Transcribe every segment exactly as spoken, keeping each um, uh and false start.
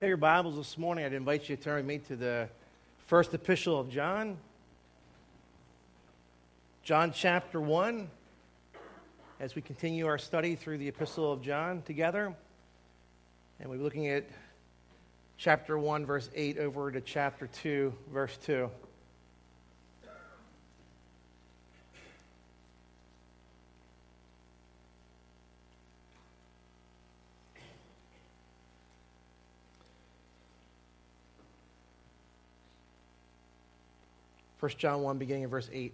Hey, your Bibles this morning, I'd invite you to turn with me to the first epistle of John. John chapter one, as we continue our study through the epistle of John together. And we're looking at chapter one, verse eight, over to chapter two, verse two. First John one, beginning in verse eight.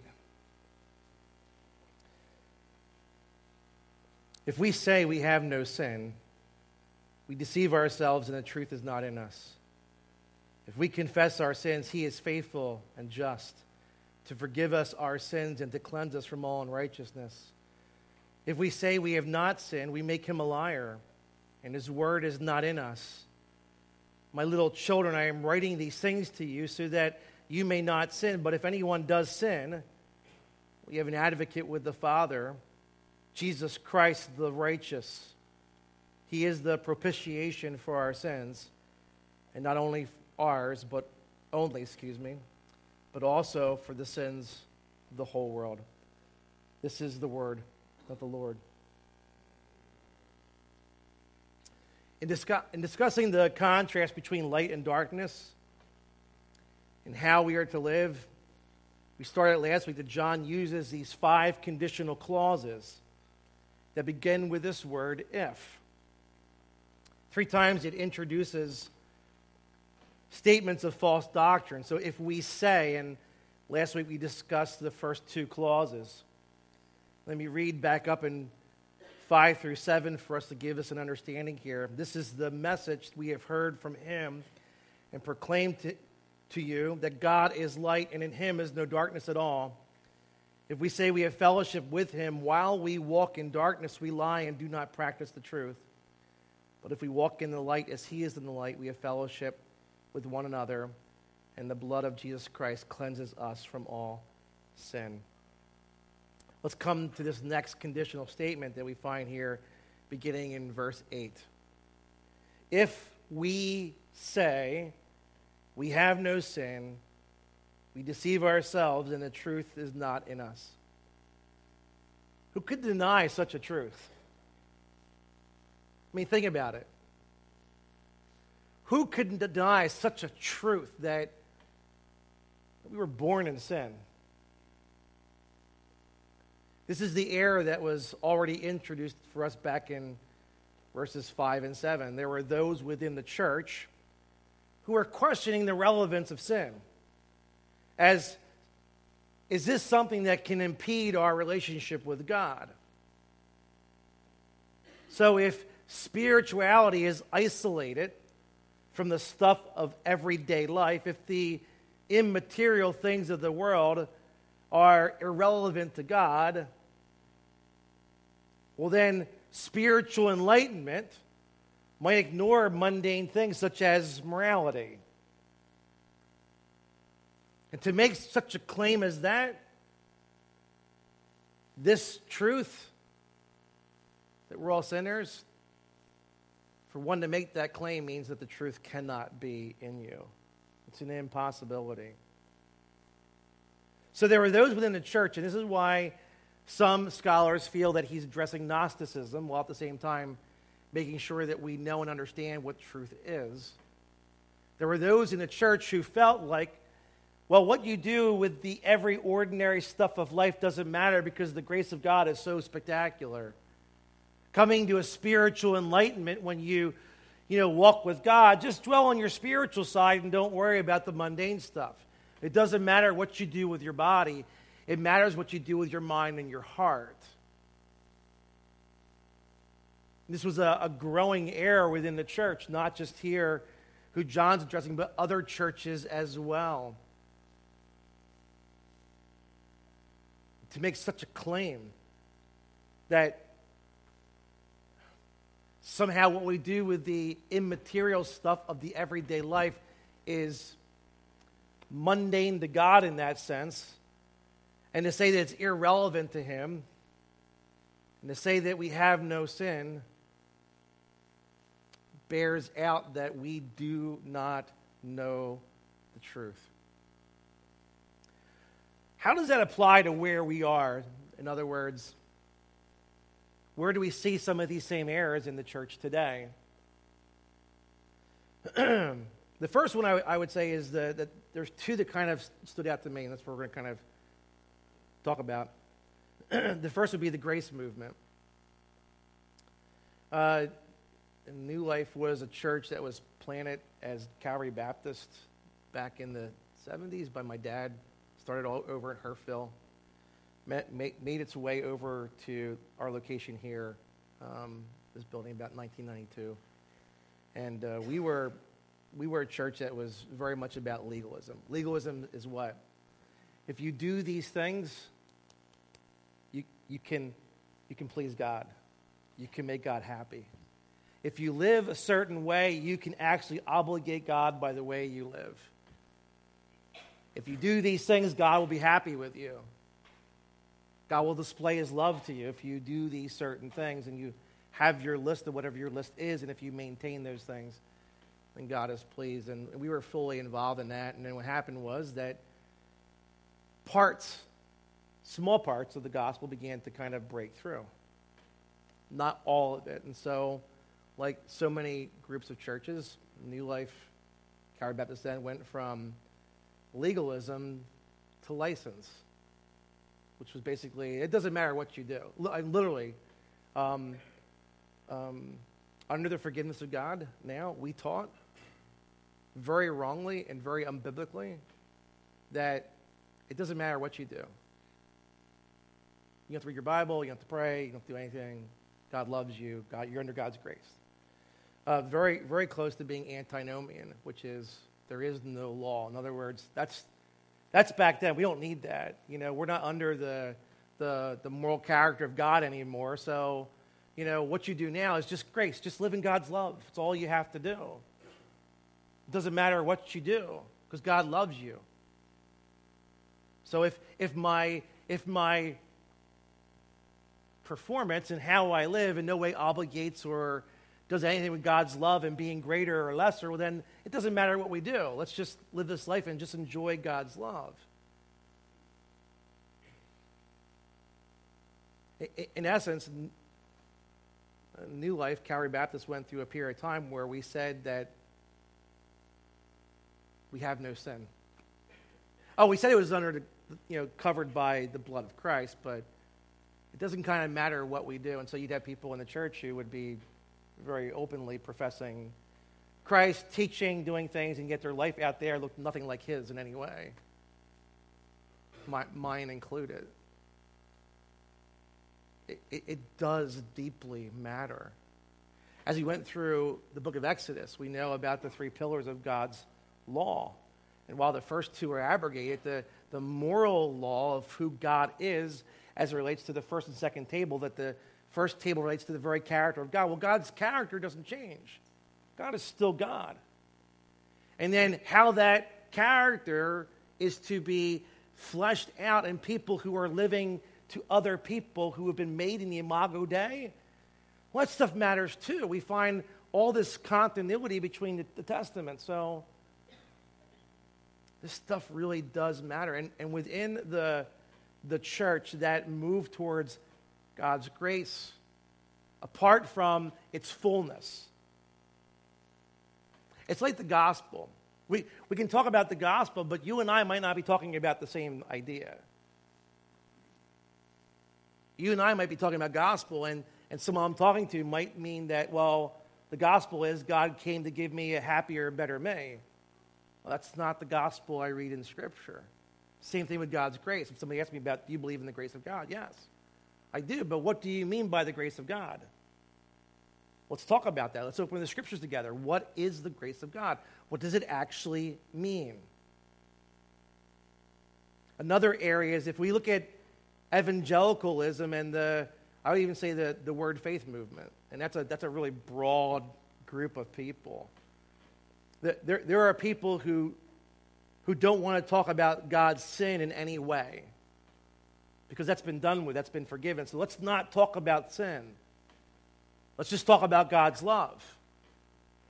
If we say we have no sin, we deceive ourselves and the truth is not in us. If we confess our sins, he is faithful and just to forgive us our sins and to cleanse us from all unrighteousness. If we say we have not sinned, we make him a liar, and his word is not in us. My little children, I am writing these things to you so that you may not sin, but if anyone does sin, we have an advocate with the Father, Jesus Christ the righteous. He is the propitiation for our sins, and not only ours, but only, excuse me, but also for the sins of the whole world. This is the word of the Lord. In, discuss, in discussing the contrast between light and darkness, and how we are to live, we started last week that John uses these five conditional clauses that begin with this word, if. Three times it introduces statements of false doctrine. So if we say, and last week we discussed the first two clauses. Let me read back up in five through seven for us to give us an understanding here. This is the message we have heard from him and proclaimed to to you, that God is light and in him is no darkness at all. If we say we have fellowship with him while we walk in darkness, we lie and do not practice the truth. But if we walk in the light as he is in the light, we have fellowship with one another, and the blood of Jesus Christ cleanses us from all sin. Let's come to this next conditional statement that we find here beginning in verse eight. If we say we have no sin, we deceive ourselves, and the truth is not in us. Who could deny such a truth? I mean, think about it. Who could deny such a truth that we were born in sin? This is the error that was already introduced for us back in verses five and seven. There were those within the church who are questioning the relevance of sin. As, is this something that can impede our relationship with God? So if spirituality is isolated from the stuff of everyday life, if the immaterial things of the world are irrelevant to God, well then spiritual enlightenment might ignore mundane things such as morality. And to make such a claim as that, this truth, that we're all sinners, for one to make that claim means that the truth cannot be in you. It's an impossibility. So there were those within the church, and this is why some scholars feel that he's addressing Gnosticism, while at the same time making sure that we know and understand what truth is. There were those in the church who felt like, well, what you do with the every ordinary stuff of life doesn't matter because the grace of God is so spectacular. Coming to a spiritual enlightenment when you, you know, walk with God, just dwell on your spiritual side and don't worry about the mundane stuff. It doesn't matter what you do with your body. It matters what you do with your mind and your heart. This was a, a growing error within the church, not just here, who John's addressing, but other churches as well. To make such a claim that somehow what we do with the immaterial stuff of the everyday life is mundane to God in that sense, and to say that it's irrelevant to him, and to say that we have no sin, bears out that we do not know the truth. How does that apply to where we are? In other words, where do we see some of these same errors in the church today? The first one I, I would say is the, that there's two that kind of stood out to me, and that's what we're going to kind of talk about. The first would be the grace movement. Uh, New Life was a church that was planted as Calvary Baptist back in the seventies by my dad. Started all over at Herfville. Met, made, made its way over to our location here, um, this building, about nineteen ninety-two. And uh, we were we were a church that was very much about legalism. Legalism is what? If you do these things, you you can you can please God. You can make God happy. If you live a certain way, you can actually obligate God by the way you live. If you do these things, God will be happy with you. God will display his love to you if you do these certain things and you have your list of whatever your list is, and if you maintain those things, then God is pleased. And we were fully involved in that. And then what happened was that parts, small parts of the gospel began to kind of break through. Not all of it. And so, like so many groups of churches, New Life, Calvary Baptist then went from legalism to license, which was basically, it doesn't matter what you do. L- literally, um, um, under the forgiveness of God, now we taught very wrongly and very unbiblically that it doesn't matter what you do. You don't have to read your Bible, you don't have to pray, you don't have to do anything. God loves you. God, you're under God's grace. Uh, very, very close to being antinomian, which is there is no law. In other words, that's that's back then. We don't need that. You know, we're not under the the the moral character of God anymore. So, you know, what you do now is just grace. Just live in God's love. It's all you have to do. It doesn't matter what you do because God loves you. So if if my if my performance and how I live in no way obligates or does anything with God's love and being greater or lesser, well, then it doesn't matter what we do. Let's just live this life and just enjoy God's love. In essence, New Life, Calvary Baptist went through a period of time where we said that we have no sin. Oh, we said it was under the, you know, covered by the blood of Christ, but it doesn't kind of matter what we do. And so you'd have people in the church who would be very openly professing Christ, teaching, doing things, and yet their life out there looked nothing like his in any way, My, mine included. It, it, it does deeply matter. As we went through the book of Exodus, we know about the three pillars of God's law. And while the first two are abrogated, the, the moral law of who God is as it relates to the first and second table, that the first table relates to the very character of God. Well, God's character doesn't change. God is still God. And then how that character is to be fleshed out in people who are living to other people who have been made in the Imago Dei, well, that stuff matters too. We find all this continuity between the, the Testaments. So this stuff really does matter. And, and within the, the church, that move towards God's grace, apart from its fullness. It's like the gospel. We, we can talk about the gospel, but you and I might not be talking about the same idea. You and I might be talking about gospel, and, and someone I'm talking to might mean that, well, the gospel is God came to give me a happier, better me. Well, that's not the gospel I read in Scripture. Same thing with God's grace. If somebody asks me about, do you believe in the grace of God? Yes. I do, but what do you mean by the grace of God? Let's talk about that. Let's open the Scriptures together. What is the grace of God? What does it actually mean? Another area is if we look at evangelicalism and the, I would even say the, the word faith movement, and that's a, that's a really broad group of people. There, there are people who, who don't want to talk about God's sin in any way, because that's been done with, that's been forgiven. So let's not talk about sin. Let's just talk about God's love.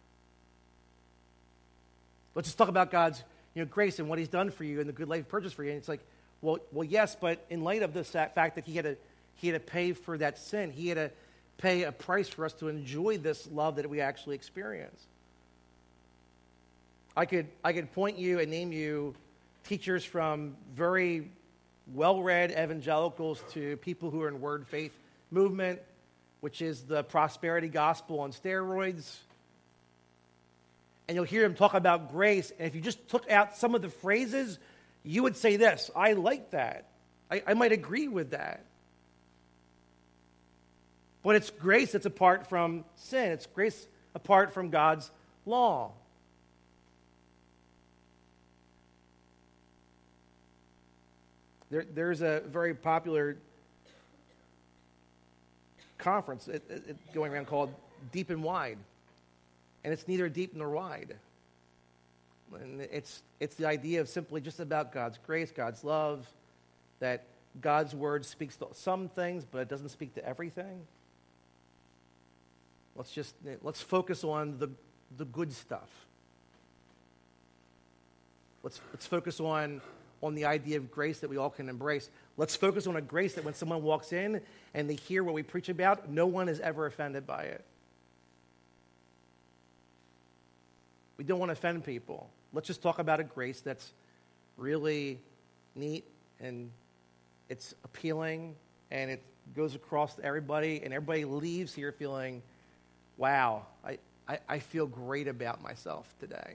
Let's just talk about God's, you know, grace and what he's done for you and the good life purchase for you. And it's like, well, well, yes, but in light of this fact that he had to, he had to pay for that sin, he had to pay a price for us to enjoy this love that we actually experience. I could, I could point you and name you teachers from very well-read evangelicals to people who are in word faith movement, which is the prosperity gospel on steroids. And you'll hear them talk about grace, and if you just took out some of the phrases, you would say this: I like that. I, I might agree with that. But it's grace that's apart from sin. It's grace apart from God's law. There, there's a very popular conference it, it, it going around called Deep and Wide. And it's neither deep nor wide. And it's, it's the idea of simply just about God's grace, God's love, that God's word speaks to some things, but it doesn't speak to everything. Let's just, let's focus on the, the good stuff. Let's, let's focus on, on the idea of grace that we all can embrace. Let's focus on a grace that when someone walks in and they hear what we preach about, no one is ever offended by it. We don't want to offend people. Let's just talk about a grace that's really neat and it's appealing and it goes across to everybody and everybody leaves here feeling, wow, I, I, I feel great about myself today.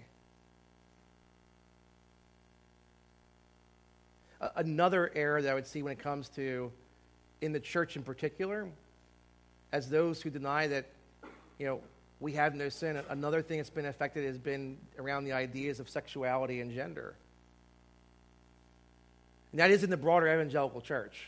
A- another error that I would see when it comes to, in the church in particular, as those who deny that, you know, we have no sin. Another thing that's been affected has been around the ideas of sexuality and gender. And that is in the broader evangelical church.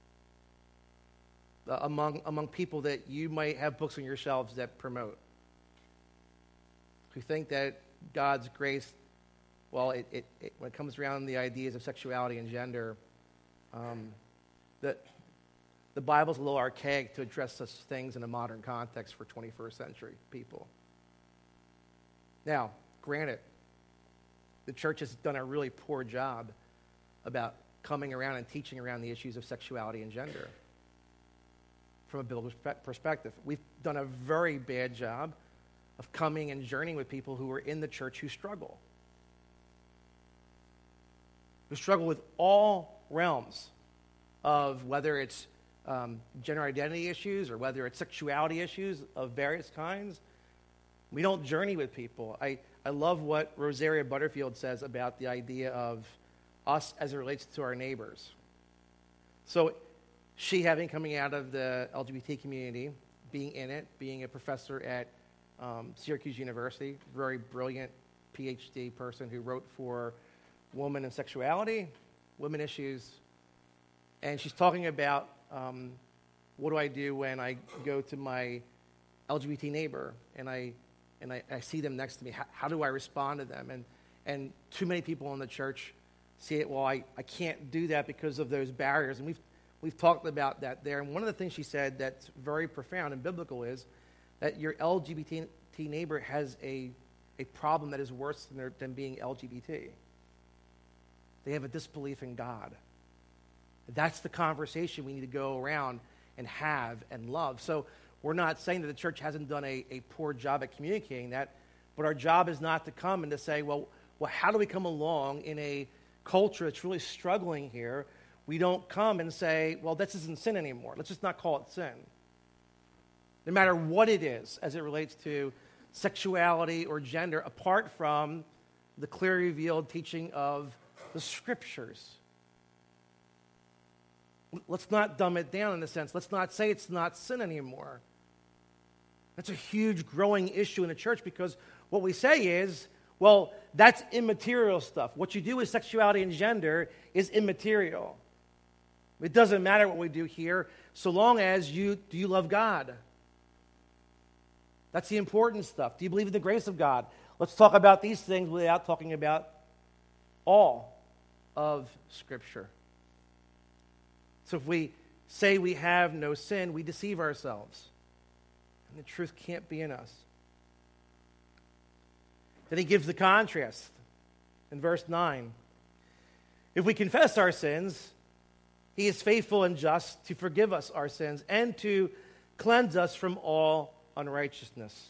Uh, among, among people that you might have books on your shelves that promote. Who think that God's grace, well, it, it, it, when it comes around the ideas of sexuality and gender, um, that the Bible's a little archaic to address such things in a modern context for twenty-first century people. Now, granted, the church has done a really poor job about coming around and teaching around the issues of sexuality and gender from a biblical perspective. We've done a very bad job of coming and journeying with people who are in the church who struggle. Who struggle with all realms of whether it's Um, gender identity issues or whether it's sexuality issues of various kinds. We don't journey with people. I, I love what Rosaria Butterfield says about the idea of us as it relates to our neighbors. So she, having coming out of the L G B T community, being in it, being a professor at um, Syracuse University, very brilliant P H D person who wrote for Women and Sexuality, Women Issues, and she's talking about Um, what do I do when I go to my L G B T neighbor and I and I, I see them next to me? How, how do I respond to them? And and too many people in the church see it. Well, I, I can't do that because of those barriers. And we've we've talked about that there. And one of the things she said that's very profound and biblical is that your L G B T neighbor has a a problem that is worse than, their, than being L G B T. They have a disbelief in God. That's the conversation we need to go around and have and love. So we're not saying that the church hasn't done a, a poor job at communicating that, but our job is not to come and to say, well, well, how do we come along in a culture that's really struggling here? We don't come and say, well, this isn't sin anymore. Let's just not call it sin. No matter what it is as it relates to sexuality or gender, apart from the clearly revealed teaching of the Scriptures. Let's not dumb it down in a sense. Let's not say it's not sin anymore. That's a huge growing issue in the church because what we say is, well, that's immaterial stuff. What you do with sexuality and gender is immaterial. It doesn't matter what we do here so long as you, do you love God? That's the important stuff. Do you believe in the grace of God? Let's talk about these things without talking about all of Scripture. So if we say we have no sin, we deceive ourselves. And the truth can't be in us. Then he gives the contrast. in verse nine. If we confess our sins, he is faithful and just to forgive us our sins and to cleanse us from all unrighteousness.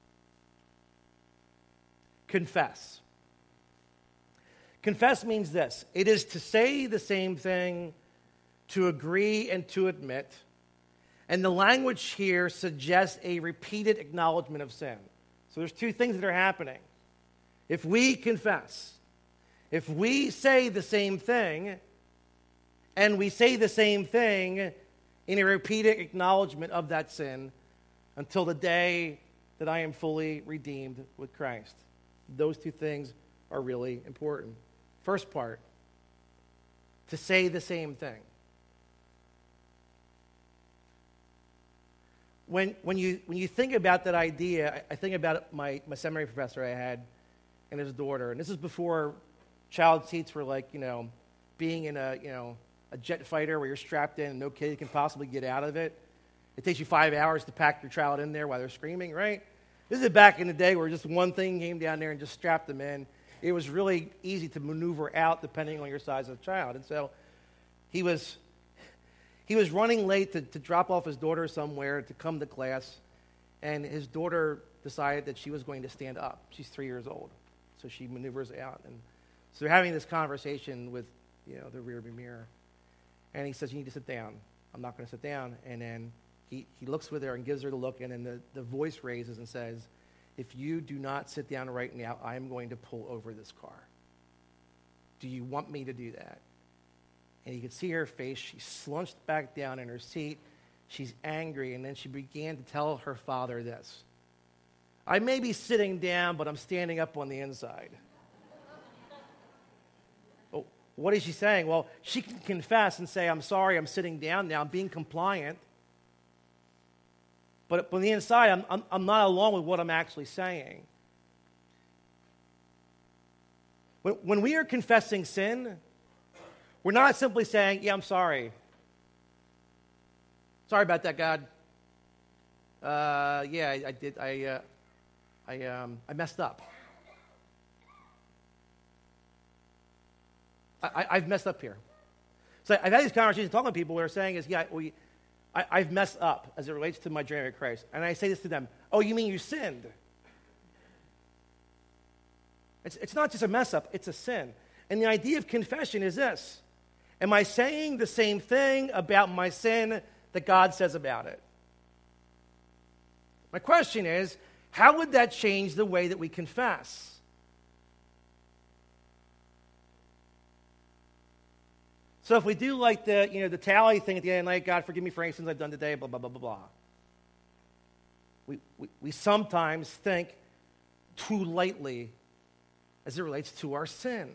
Confess. Confess means this. It is to say the same thing, to agree and to admit. And the language here suggests a repeated acknowledgement of sin. So there's two things that are happening. If we confess, if we say the same thing, and we say the same thing in a repeated acknowledgement of that sin until the day that I am fully redeemed with Christ. Those two things are really important. First part, to say the same thing. When, when, you, when you think about that idea, I, I think about my, my seminary professor I had and his daughter. And this is before child seats were like, you know, being in a, you know, a jet fighter where you're strapped in and no kid can possibly get out of it. It takes you five hours to pack your child in there while they're screaming, right? This is back in the day where just one thing came down there and just strapped them in. It was really easy to maneuver out depending on your size of the child. And so he was he was running late to, to drop off his daughter somewhere to come to class, and his daughter decided that she was going to stand up. She's three years old, so she maneuvers out. And so they're having this conversation with, you know, the rearview mirror. And he says, you need to sit down. I'm not going to sit down. And then he, he looks with her and gives her the look, and then the, the voice raises and says, if you do not sit down right now, I am going to pull over this car. Do you want me to do that? And you could see her face. She slunched back down in her seat. She's angry, and then she began to tell her father this. I may be sitting down, but I'm standing up on the inside. Oh, what is she saying? Well, she can confess and say, I'm sorry, I'm sitting down now, I'm being compliant. But on the inside, I'm, I'm, I'm not along with what I'm actually saying. When, when we are confessing sin, we're not simply saying, yeah, I'm sorry. Sorry about that, God. Uh, yeah, I, I did. I, uh, I, um, I messed up. I, I, I've messed up here. So I've had these conversations talking to people where they're saying is, yeah, we, I, I've messed up as it relates to my journey with Christ. And I say this to them, oh, you mean you sinned? It's, it's not just a mess up, it's a sin. And the idea of confession is this. Am I saying the same thing about my sin that God says about it? My question is, how would that change the way that we confess? So if we do like the, you know, the tally thing at the end of the night, God, forgive me for any sins I've done today, blah, blah, blah, blah, blah. We, we, we sometimes think too lightly as it relates to our sin.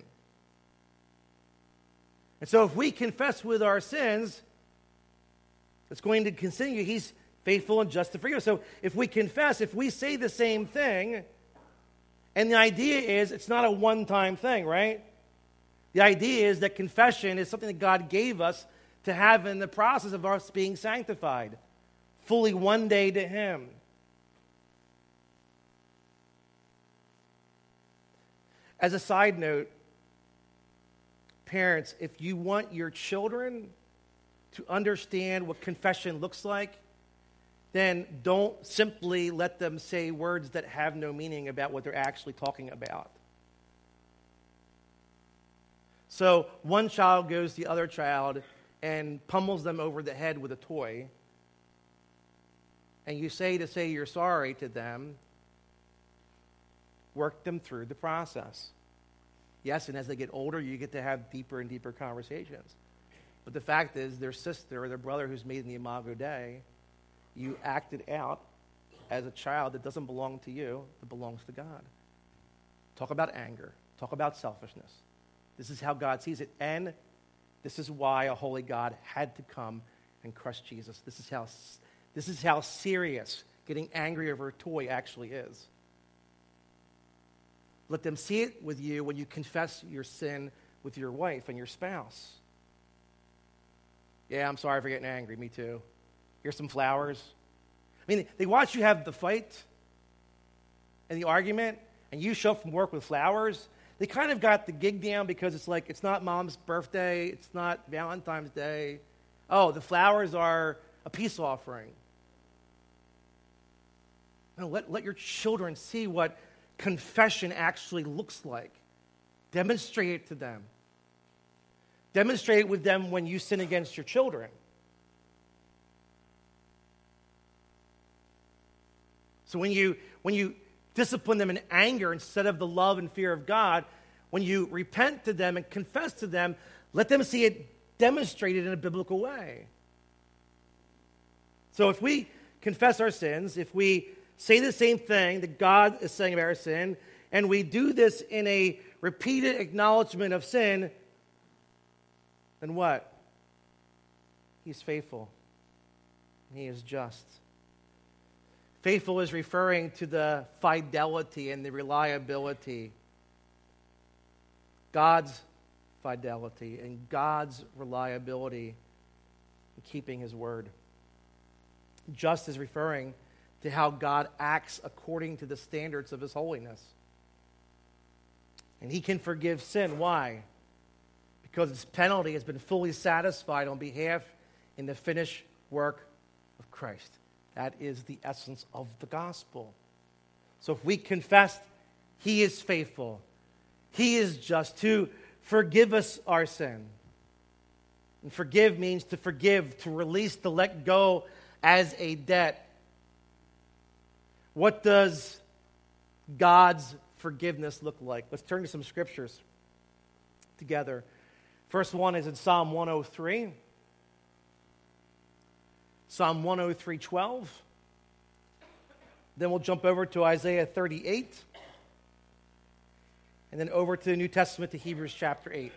And so if we confess with our sins, it's going to continue. He's faithful and just to forgive us. So if we confess, if we say the same thing, and the idea is it's not a one-time thing, right? The idea is that confession is something that God gave us to have in the process of us being sanctified, fully one day to Him. As a side note, parents, if you want your children to understand what confession looks like, then don't simply let them say words that have no meaning about what they're actually talking about. So one child goes to the other child and pummels them over the head with a toy, and you say to say you're sorry to them, work them through the process. Yes, and as they get older, you get to have deeper and deeper conversations. But the fact is, their sister or their brother who's made in the Imago Dei, you acted out as a child that doesn't belong to you, that belongs to God. Talk about anger. Talk about selfishness. This is how God sees it. And this is why a holy God had to come and crush Jesus. This is how, this is how serious getting angry over a toy actually is. Let them see it with you when you confess your sin with your wife and your spouse. Yeah, I'm sorry for getting angry. Me too. Here's some flowers. I mean, they watch you have the fight and the argument, and you show up from work with flowers. they kind of got the gig down because it's like, it's not mom's birthday, it's not Valentine's Day. Oh, the flowers are a peace offering. No, let, let your children see what confession actually looks like. Demonstrate it to them. Demonstrate it with them when you sin against your children. So when you when you discipline them in anger instead of the love and fear of God, when you repent to them and confess to them, let them see it demonstrated in a biblical way. So if we confess our sins, if we say the same thing that God is saying about our sin, and we do this in a repeated acknowledgement of sin, then what? He's faithful. He is just. Faithful is referring to the fidelity and the reliability. God's fidelity and God's reliability in keeping his word. Just is referring to how God acts according to the standards of his holiness. And he can forgive sin. Why? Because its penalty has been fully satisfied on behalf in the finished work of Christ. That is the essence of the gospel. So if we confess, he is faithful. He is just to forgive us our sin. And forgive means to forgive, to release, to let go as a debt. What does God's forgiveness look like? Let's turn to some scriptures together. First one is in Psalm one oh three. Psalm one oh three, twelve. Then we'll jump over to Isaiah thirty-eight. And then over to the New Testament to Hebrews chapter eight.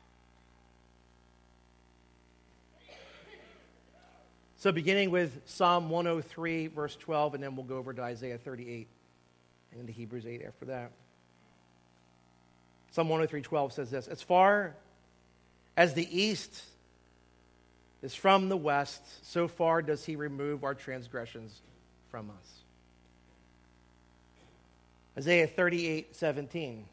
So beginning with Psalm one oh three, verse twelve, and then we'll go over to Isaiah thirty-eight and into Hebrews eight after that. Psalm one oh three, twelve says this: as far as the east is from the west, so far does he remove our transgressions from us. Isaiah thirty-eight, seventeen.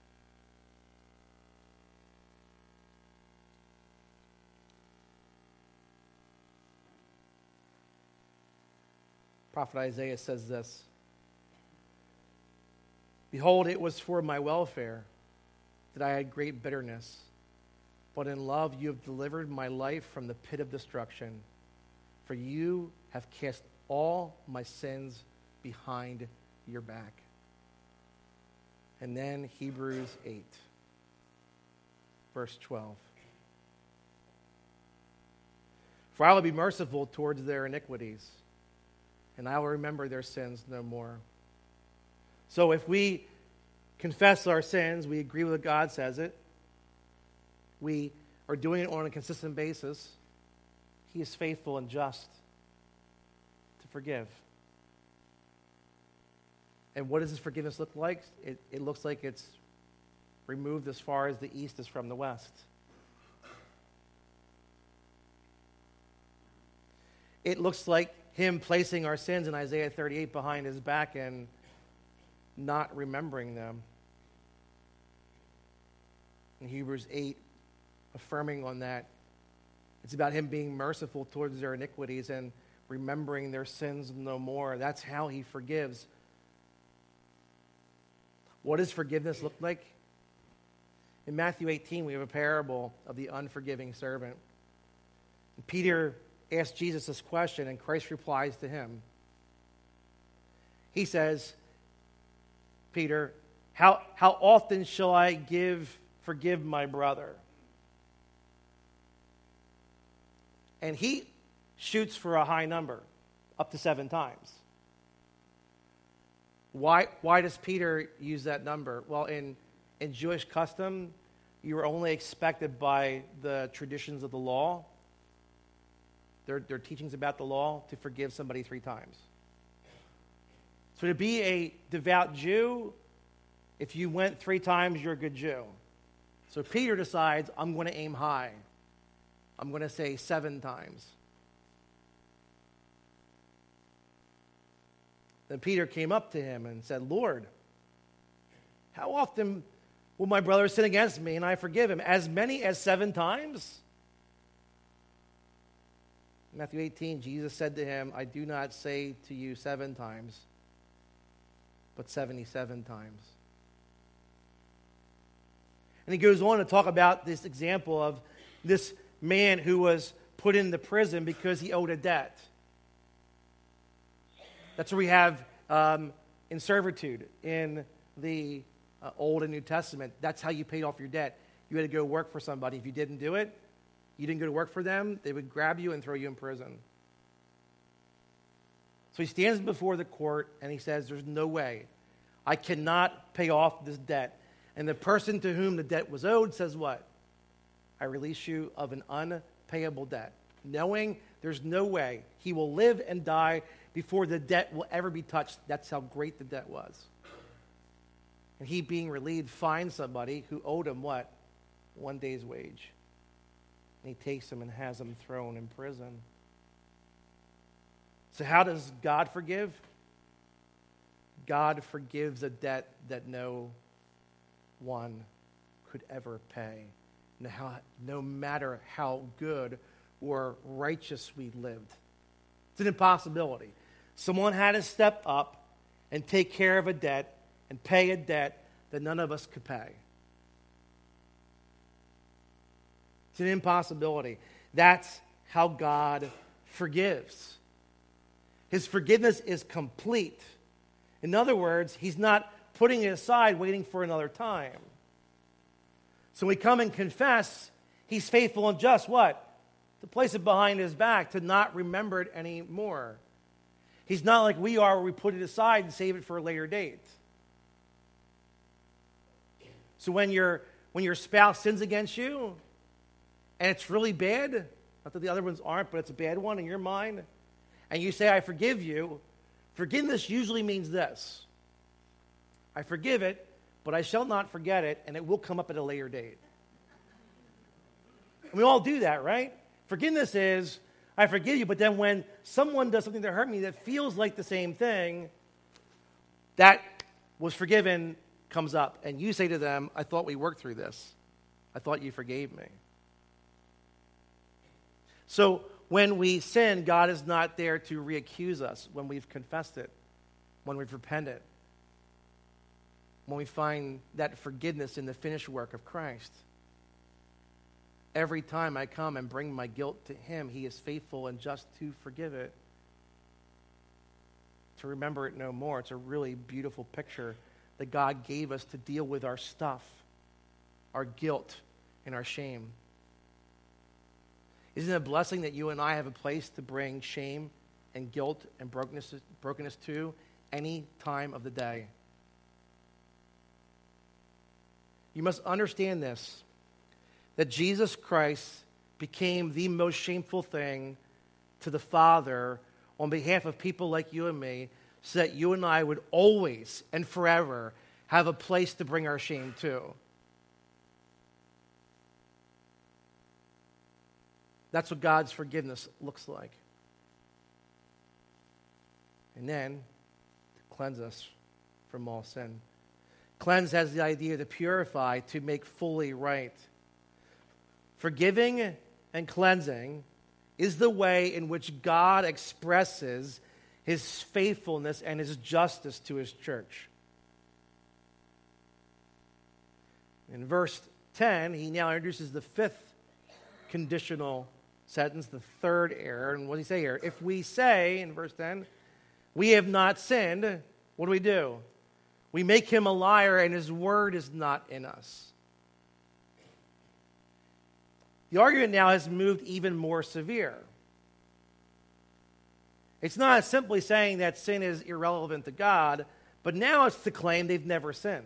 Prophet Isaiah says this: behold, it was for my welfare that I had great bitterness, but in love you have delivered my life from the pit of destruction, for you have cast all my sins behind your back. And then Hebrews eight, verse twelve. For I will be merciful towards their iniquities, and I will remember their sins no more. So if we confess our sins, we agree with what God says it, we are doing it on a consistent basis, he is faithful and just to forgive. And what does this forgiveness look like? It, it looks like it's removed as far as the east is from the west. It looks like him placing our sins in Isaiah thirty-eight behind his back and not remembering them. In Hebrews eight, affirming on that, it's about him being merciful towards their iniquities and remembering their sins no more. That's how he forgives. What does forgiveness look like? In Matthew eighteen, we have a parable of the unforgiving servant. And Peter asks Jesus this question, and Christ replies to him. He says, Peter, how, how often shall I give forgive my brother? And he shoots for a high number, up to seven times. Why, why does Peter use that number? Well, in, in Jewish custom, you were only expected by the traditions of the law, their, their teachings about the law, to forgive somebody three times. So to be a devout Jew, if you went three times, you're a good Jew. So Peter decides, I'm going to aim high. I'm going to say seven times. Then Peter came up to him and said, Lord, how often will my brother sin against me and I forgive him? As many as seven times? Matthew eighteen, Jesus said to him, I do not say to you seven times, but seventy-seven times. And he goes on to talk about this example of this man who was put into prison because he owed a debt. That's what we have um, in servitude in the uh, Old and New Testament. That's how you paid off your debt. You had to go work for somebody. If you didn't do it, you didn't go to work for them, they would grab you and throw you in prison. So he stands before the court and he says, there's no way. I cannot pay off this debt. And the person to whom the debt was owed says what? I release you of an unpayable debt, knowing there's no way he will live and die before the debt will ever be touched. That's how great the debt was. And he, being relieved, finds somebody who owed him what? One day's wage. And he takes him and has him thrown in prison. So how does God forgive? God forgives a debt that no one could ever pay. Now, no matter how good or righteous we lived. It's an impossibility. Someone had to step up and take care of a debt and pay a debt that none of us could pay. It's an impossibility. That's how God forgives. His forgiveness is complete. In other words, he's not putting it aside, waiting for another time. So when we come and confess, he's faithful and just, what? To place it behind his back, to not remember it anymore. He's not like we are where we put it aside and save it for a later date. So when your when your spouse sins against you, and it's really bad, not that the other ones aren't, but it's a bad one in your mind, and you say, I forgive you, forgiveness usually means this. I forgive it, but I shall not forget it, and it will come up at a later date. And we all do that, right? Forgiveness is, I forgive you, but then when someone does something that hurt me that feels like the same thing, that was forgiven comes up, and you say to them, I thought we worked through this. I thought you forgave me. So when we sin, God is not there to reaccuse us when we've confessed it, when we've repented, when we find that forgiveness in the finished work of Christ. Every time I come and bring my guilt to him, he is faithful and just to forgive it, to remember it no more. It's a really beautiful picture that God gave us to deal with our stuff, our guilt, and our shame. Isn't it a blessing that you and I have a place to bring shame and guilt and brokenness, brokenness to any time of the day? You must understand this, that Jesus Christ became the most shameful thing to the Father on behalf of people like you and me, so that you and I would always and forever have a place to bring our shame to. That's what God's forgiveness looks like. And then, to cleanse us from all sin. Cleanse has the idea to purify, to make fully right. Forgiving and cleansing is the way in which God expresses his faithfulness and his justice to his church. In verse ten, he now introduces the fifth conditional sentence, the third error. And what does he say here? If we say, in verse ten, we have not sinned, what do we do? We make him a liar and his word is not in us. The argument now has moved even more severe. It's not simply saying that sin is irrelevant to God, but now it's to claim they've never sinned.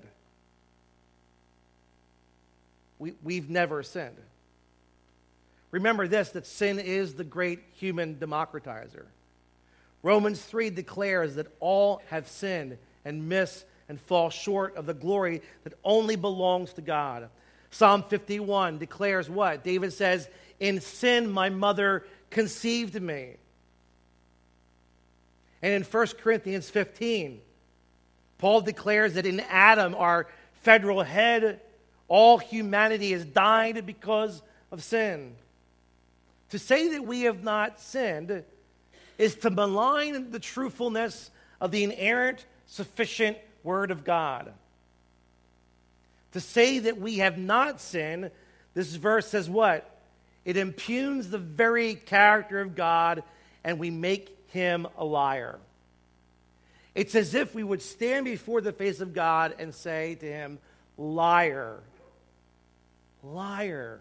We, we've never sinned. Remember this, that sin is the great human democratizer. Romans three declares that all have sinned and miss and fall short of the glory that only belongs to God. Psalm fifty-one declares what? David says, in sin my mother conceived me. And in First Corinthians fifteen, Paul declares that in Adam, our federal head, All humanity has died because of sin. To say that we have not sinned is to malign the truthfulness of the inerrant, sufficient Word of God. To say that we have not sinned, this verse says what? It impugns the very character of God, and we make him a liar. It's as if we would stand before the face of God and say to him, liar, liar.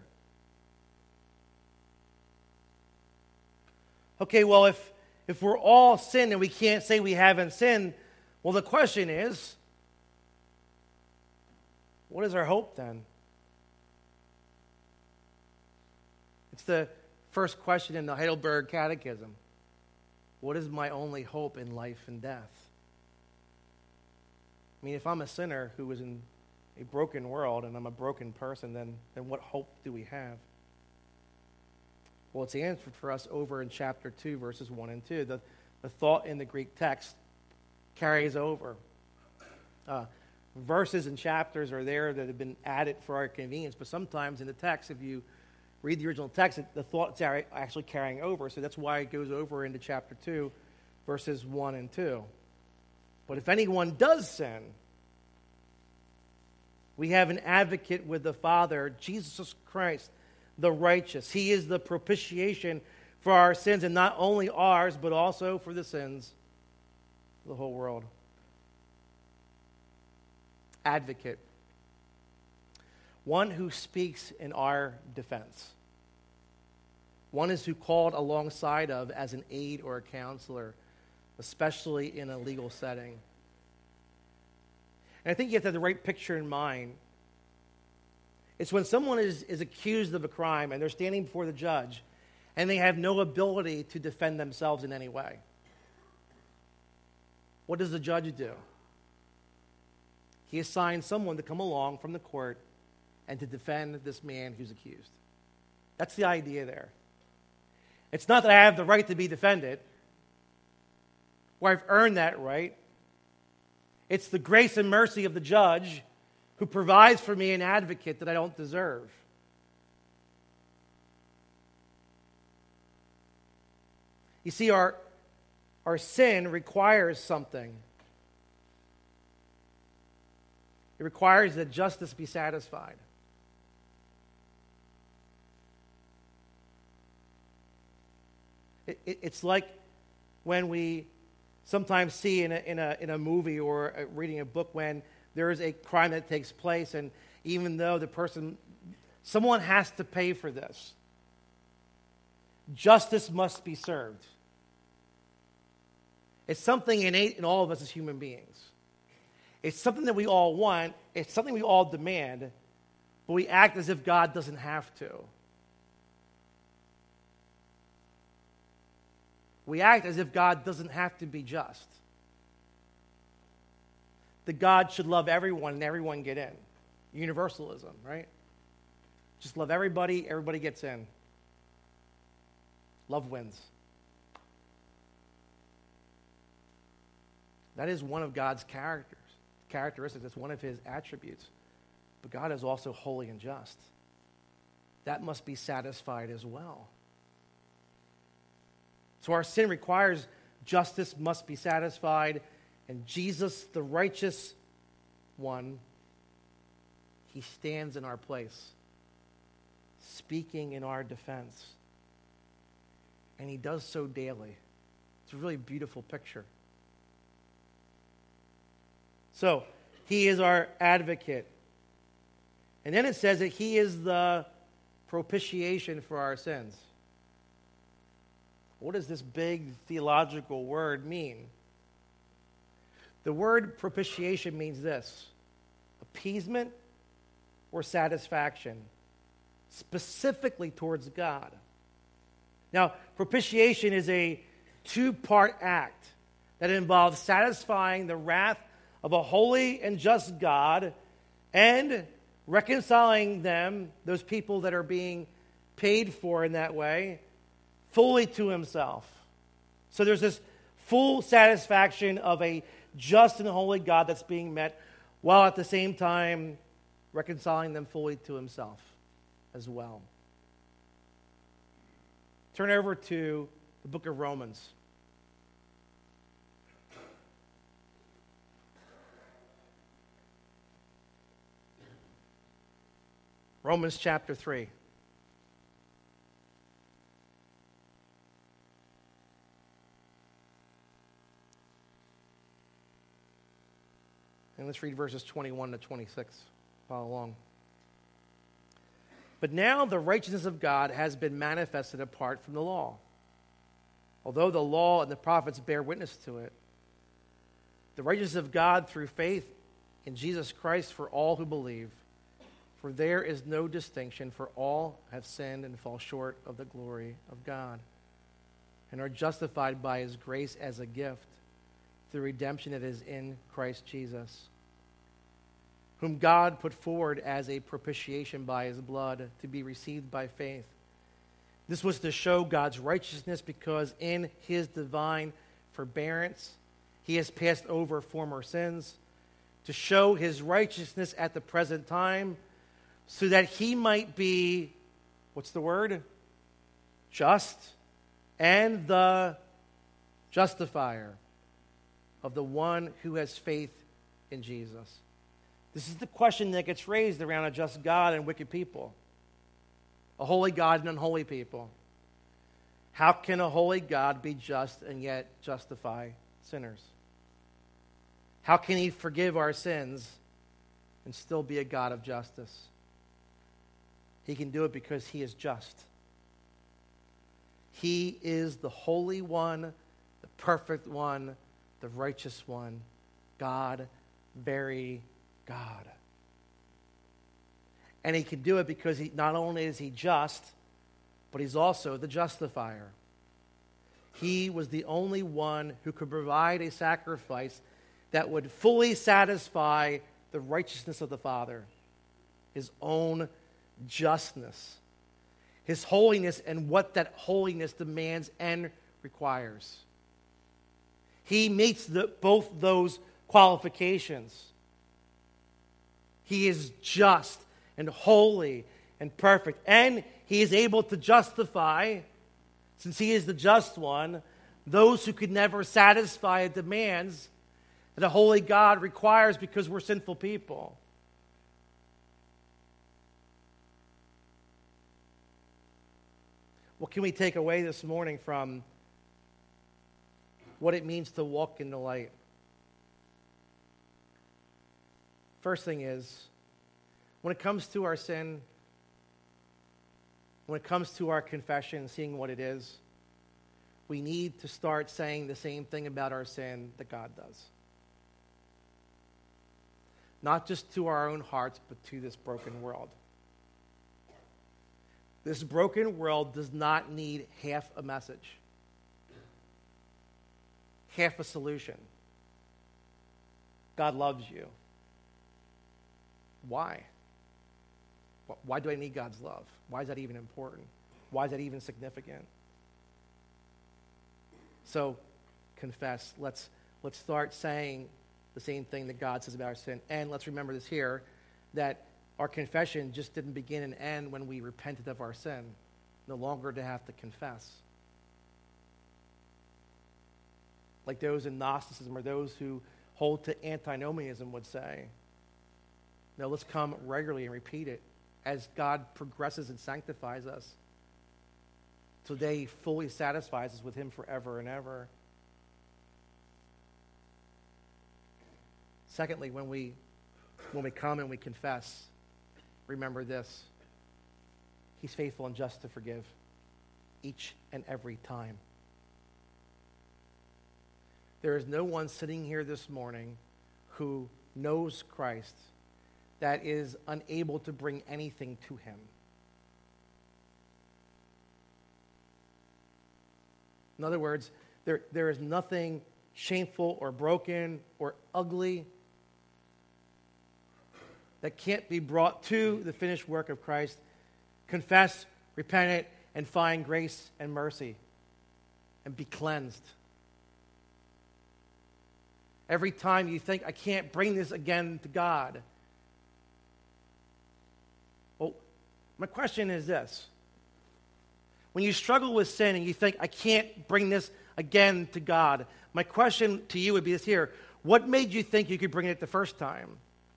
Okay, well, if, if we're all sinned and we can't say we haven't sinned, well, the question is, what is our hope then? It's the first question in the Heidelberg Catechism. What is my only hope in life and death? I mean, if I'm a sinner who is in a broken world and I'm a broken person, then, then what hope do we have? Well, it's answered for us over in chapter two, verses one and two. The, the thought in the Greek text carries over. Uh, verses and chapters are there that have been added for our convenience, but sometimes in the text, if you read the original text, the thoughts are actually carrying over. So that's why it goes over into chapter two, verses one and two. But if anyone does sin, we have an advocate with the Father, Jesus Christ, the righteous. He is the propitiation for our sins, and not only ours, but also for the sins of the whole world. Advocate. One who speaks in our defense. One is who called alongside of as an aide or a counselor, especially in a legal setting. And I think you have to have the right picture in mind. It's when someone is, is accused of a crime and they're standing before the judge and they have no ability to defend themselves in any way. What does the judge do? He assigns someone to come along from the court and to defend this man who's accused. That's the idea there. It's not that I have the right to be defended, or I've earned that right. It's the grace and mercy of the judge who provides for me an advocate that I don't deserve. You see, our, our sin requires something. It requires that justice be satisfied. It, it, it's like when we sometimes see in a, in a, in a movie or a, reading a book when there is a crime that takes place, and even though the person, someone has to pay for this, justice must be served. It's something innate in all of us as human beings. It's something that we all want. It's something we all demand, but we act as if God doesn't have to. We act as if God doesn't have to be just. That God should love everyone and everyone get in. Universalism, right? Just love everybody, everybody gets in. Love wins. That is one of God's characters, characteristics. It's one of his attributes. But God is also holy and just. That must be satisfied as well. So our sin requires justice must be satisfied, and Jesus, the righteous one, he stands in our place, speaking in our defense. And he does so daily. It's a really beautiful picture. So, he is our advocate. And then it says that he is the propitiation for our sins. What does this big theological word mean? The word propitiation means this: appeasement or satisfaction, specifically towards God. Now, propitiation is a two-part act that involves satisfying the wrath of a holy and just God and reconciling them, those people that are being paid for in that way, fully to himself. So there's this full satisfaction of a just and holy God that's being met, while at the same time reconciling them fully to himself as well. Turn over to the book of Romans. Romans chapter three. And let's read verses twenty-one to twenty-six. Follow along. But now the righteousness of God has been manifested apart from the law. Although the law and the prophets bear witness to it, the righteousness of God through faith in Jesus Christ for all who believe. For there is no distinction, for all have sinned and fall short of the glory of God, and are justified by his grace as a gift, through redemption that is in Christ Jesus, whom God put forward as a propitiation by his blood to be received by faith. This was to show God's righteousness, because in his divine forbearance he has passed over former sins, to show his righteousness at the present time, so that he might be, what's the word? Just, and the justifier of the one who has faith in Jesus. This is the question that gets raised around a just God and wicked people, a holy God and unholy people. How can a holy God be just and yet justify sinners? How can he forgive our sins and still be a God of justice? He can do it because he is just. He is the holy one, the perfect one, the righteous one, God, very God. And he can do it because he, not only is he just, but he's also the justifier. He was the only one who could provide a sacrifice that would fully satisfy the righteousness of the Father, his own justness, his holiness, and what that holiness demands and requires. He meets the, both those qualifications. He is just and holy and perfect, and he is able to justify, since he is the just one, those who could never satisfy the demands that a holy God requires, because we're sinful people. What can we take away this morning from what it means to walk in the light? First thing is, when it comes to our sin, when it comes to our confession, seeing what it is, we need to start saying the same thing about our sin that God does. Not just to our own hearts, but to this broken world. This broken world does not need half a message, half a solution. God loves you. Why? Why do I need God's love? Why is that even important? Why is that even significant? So, confess. Let's, let's start saying the same thing that God says about our sin. And let's remember this here, that our confession just didn't begin and end when we repented of our sin. No longer to have to confess. Like those in Gnosticism or those who hold to antinomianism would say. No, let's come regularly and repeat it as God progresses and sanctifies us, so that he fully satisfies us with him forever and ever. Secondly, when we when we come and we confess, remember this: he's faithful and just to forgive each and every time. There is no one sitting here this morning who knows Christ that is unable to bring anything to him. In other words, there, there is nothing shameful or broken or ugly that can't be brought to the finished work of Christ. Confess, repent it, and find grace and mercy, and be cleansed. Every time you think, I can't bring this again to God, My question is this. When you struggle with sin and you think, I can't bring this again to God, my question to you would be this here. What made you think you could bring it the first time?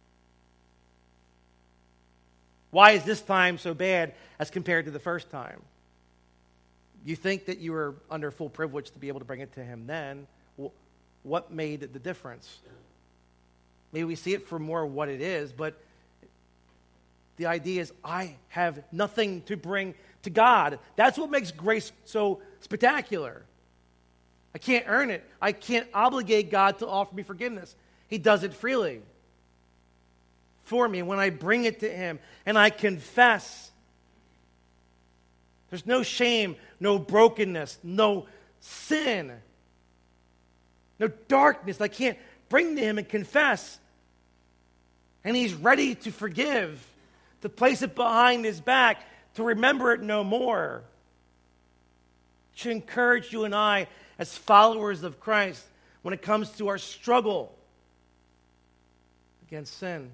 Why is this time so bad as compared to the first time? You think that you were under full privilege to be able to bring it to him then. What made the difference? Maybe we see it for more what it is, but the idea is I have nothing to bring to God. That's what makes grace so spectacular. I can't earn it. I can't obligate God to offer me forgiveness. He does it freely for me when I bring it to him and I confess. There's no shame, no brokenness, no sin, no darkness I can't bring to him and confess. And he's ready to forgive, to place it behind his back, to remember it no more. It should encourage you and I as followers of Christ when it comes to our struggle against sin.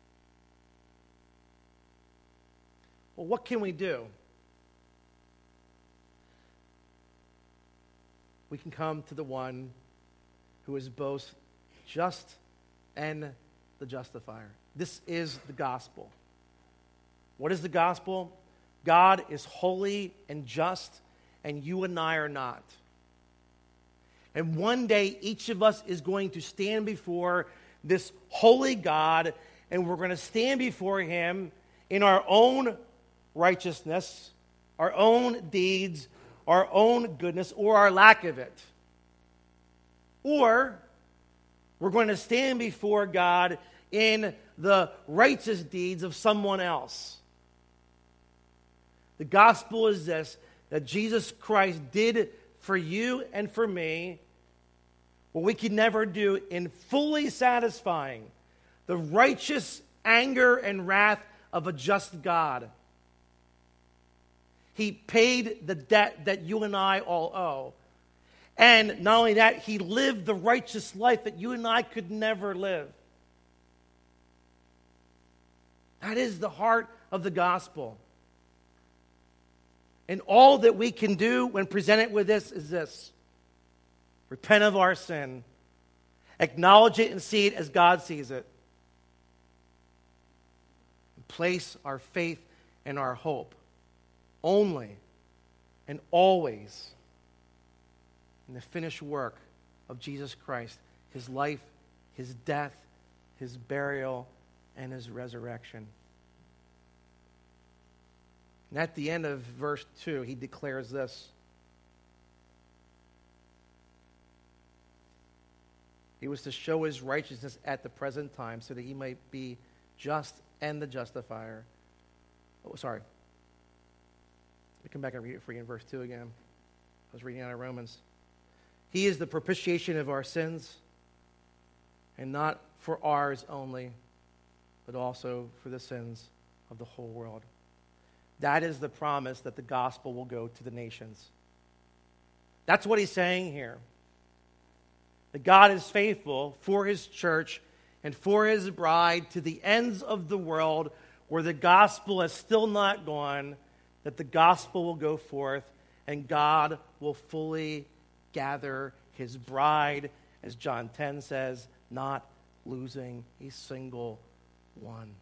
Well, what can we do? We can come to the one who is both just and the justifier. This is the gospel. What is the gospel? God is holy and just, and you and I are not. And one day, each of us is going to stand before this holy God, and we're going to stand before him in our own righteousness, our own deeds, our own goodness, or our lack of it. Or we're going to stand before God in the righteous deeds of someone else. The gospel is this, that Jesus Christ did for you and for me what we could never do in fully satisfying the righteous anger and wrath of a just God. He paid the debt that you and I all owe. And not only that, he lived the righteous life that you and I could never live. That is the heart of the gospel. And all that we can do when presented with this is this. Repent of our sin. Acknowledge it and see it as God sees it. And place our faith and our hope only and always in the finished work of Jesus Christ, his life, his death, his burial, and his resurrection. And at the end of verse two, he declares this. He was to show his righteousness at the present time so that he might be just and the justifier. Oh, sorry. Let me come back and read it for you in verse two again. I was reading out of Romans. He is the propitiation of our sins, and not for ours only, but also for the sins of the whole world. That is the promise that the gospel will go to the nations. That's what he's saying here. That God is faithful for his church and for his bride to the ends of the world where the gospel has still not gone, that the gospel will go forth and God will fully gather his bride, as John ten says, not losing a single one.